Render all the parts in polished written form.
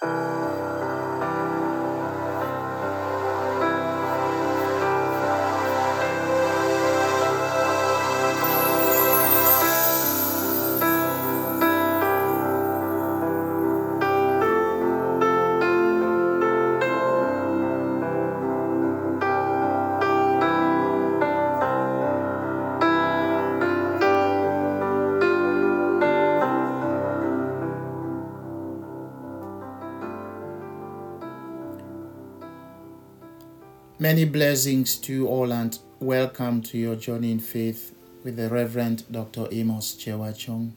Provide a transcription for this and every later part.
Many blessings to you all and welcome to your journey in faith with the Reverend Dr. Amos Chewachong.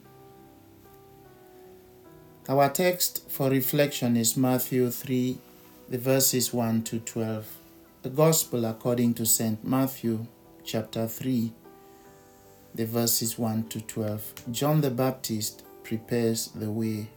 Our text for reflection is Matthew 3, the verses 1 to 12. The Gospel according to St. Matthew, chapter 3, the verses 1 to 12. John the Baptist prepares the way.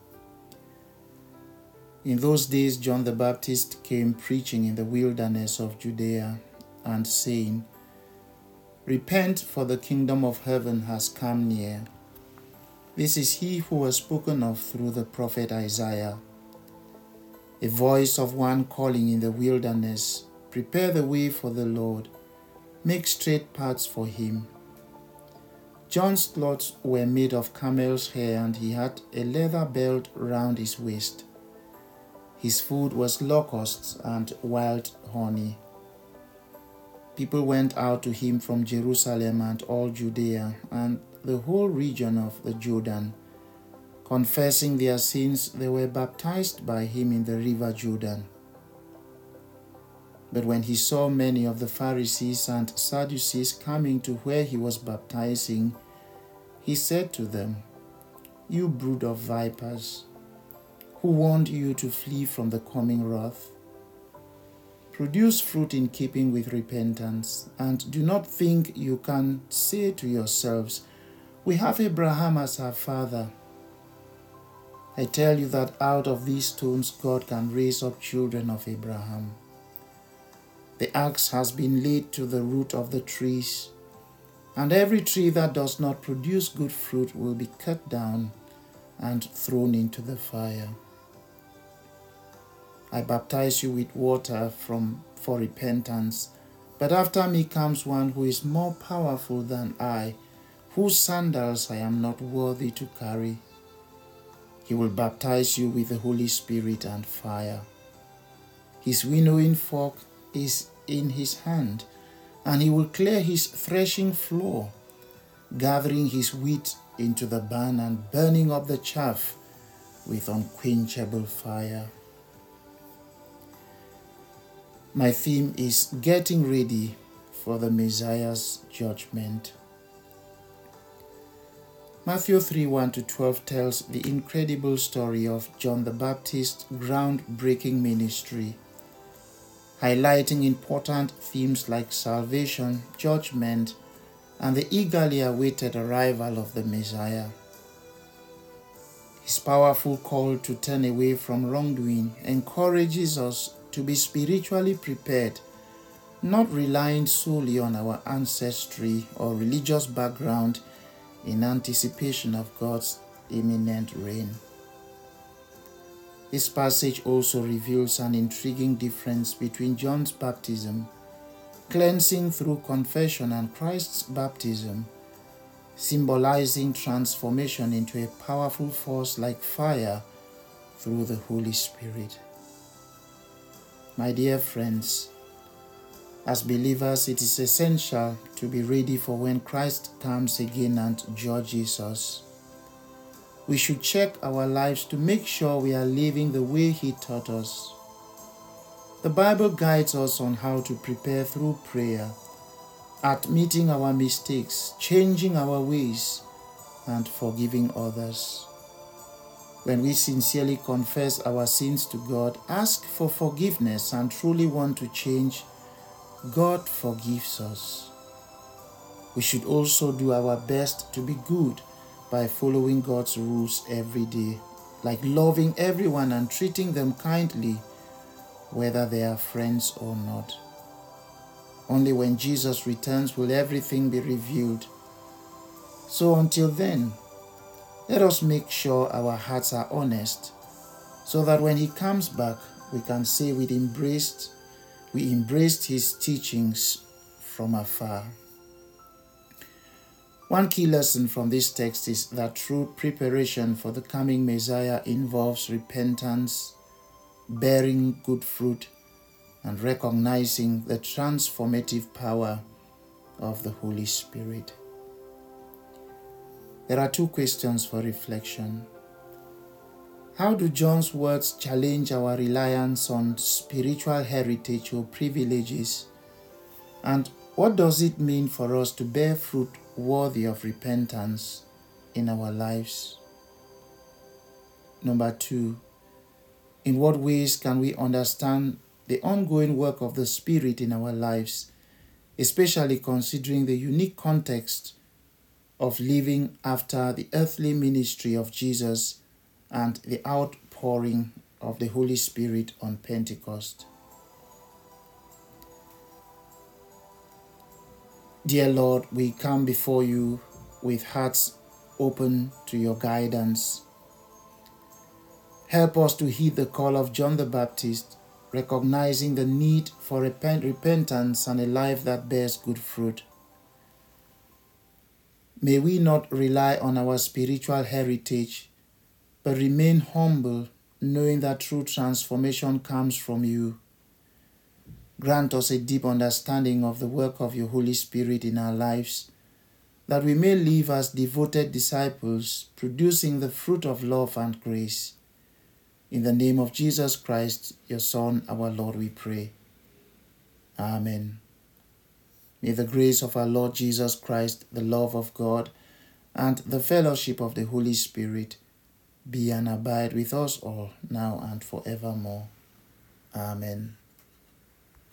In those days, John the Baptist came preaching in the wilderness of Judea and saying, "Repent, for the kingdom of heaven has come near." This is he who was spoken of through the prophet Isaiah. A voice of one calling in the wilderness, "Prepare the way for the Lord, make straight paths for him." John's clothes were made of camel's hair, and he had a leather belt round his waist. His food was locusts and wild honey. People went out to him from Jerusalem and all Judea and the whole region of the Jordan. Confessing their sins, they were baptized by him in the river Jordan. But when he saw many of the Pharisees and Sadducees coming to where he was baptizing, he said to them, "You brood of vipers, who warned you to flee from the coming wrath? Produce fruit in keeping with repentance, and do not think you can say to yourselves, 'We have Abraham as our father.' I tell you that out of these stones God can raise up children of Abraham. The axe has been laid to the root of the trees, and every tree that does not produce good fruit will be cut down and thrown into the fire. I baptize you with water for repentance, but after me comes one who is more powerful than I, whose sandals I am not worthy to carry. He will baptize you with the Holy Spirit and fire. His winnowing fork is in his hand, and he will clear his threshing floor, gathering his wheat into the barn and burning up the chaff with unquenchable fire." My theme is getting ready for the Messiah's judgment. Matthew 3, 1 to 12 tells the incredible story of John the Baptist's groundbreaking ministry, highlighting important themes like salvation, judgment, and the eagerly awaited arrival of the Messiah. His powerful call to turn away from wrongdoing encourages us to be spiritually prepared, not relying solely on our ancestry or religious background in anticipation of God's imminent reign. This passage also reveals an intriguing difference between John's baptism, cleansing through confession, and Christ's baptism, symbolizing transformation into a powerful force like fire through the Holy Spirit. My dear friends, as believers, it is essential to be ready for when Christ comes again and judges us. We should check our lives to make sure we are living the way He taught us. The Bible guides us on how to prepare through prayer, admitting our mistakes, changing our ways, and forgiving others. When we sincerely confess our sins to God, ask for forgiveness, and truly want to change, God forgives us. We should also do our best to be good by following God's rules every day, like loving everyone and treating them kindly, whether they are friends or not. Only when Jesus returns will everything be revealed. So until then, let us make sure our hearts are honest, so that when he comes back, we can say we embraced his teachings from afar. One key lesson from this text is that true preparation for the coming Messiah involves repentance, bearing good fruit, and recognizing the transformative power of the Holy Spirit. There are 2 questions for reflection. How do John's words challenge our reliance on spiritual heritage or privileges? And what does it mean for us to bear fruit worthy of repentance in our lives? Number 2, in what ways can we understand the ongoing work of the Spirit in our lives, especially considering the unique context of living after the earthly ministry of Jesus and the outpouring of the Holy Spirit on Pentecost? Dear Lord, we come before you with hearts open to your guidance. Help us to heed the call of John the Baptist, recognizing the need for repentance and a life that bears good fruit. May we not rely on our spiritual heritage, but remain humble, knowing that true transformation comes from you. Grant us a deep understanding of the work of your Holy Spirit in our lives, that we may live as devoted disciples, producing the fruit of love and grace. In the name of Jesus Christ, your Son, our Lord, we pray. Amen. May the grace of our Lord Jesus Christ, the love of God, and the fellowship of the Holy Spirit be and abide with us all, now and forevermore. Amen.